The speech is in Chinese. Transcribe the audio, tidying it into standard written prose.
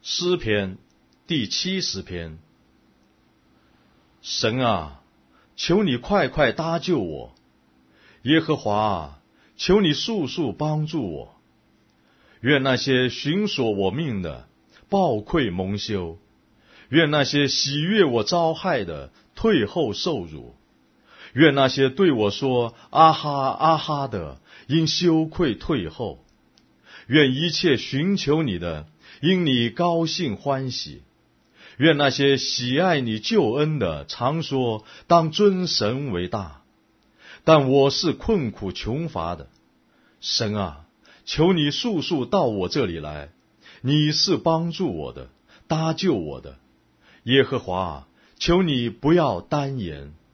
诗篇第70篇。神啊，求你快快搭救我；耶和华啊，求你速速帮助我。愿那些寻索我命的抱愧蒙羞，愿那些喜悦我遭害的退后受辱，愿那些对我说啊哈啊哈的因羞愧退后，愿一切寻求你的因你高兴欢喜，愿那些喜爱你救恩的常说当尊神为大。但我是困苦穷乏的，神啊，求你速速到我这里来，你是帮助我的，搭救我的。耶和华啊，求你不要单言。